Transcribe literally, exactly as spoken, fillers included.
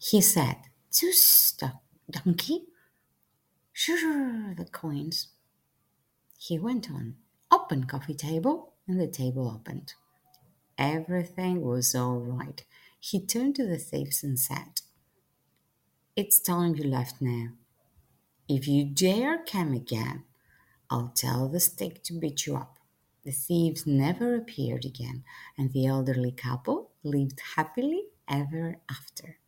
He said, "Zeus, the donkey, sure the coins." He went on, "Open coffee table," and the table opened. Everything was all right. He turned to the thieves and said, "It's time you left now. If you dare come again, I'll tell the stick to beat you up." The thieves never appeared again, and the elderly couple lived happily ever after.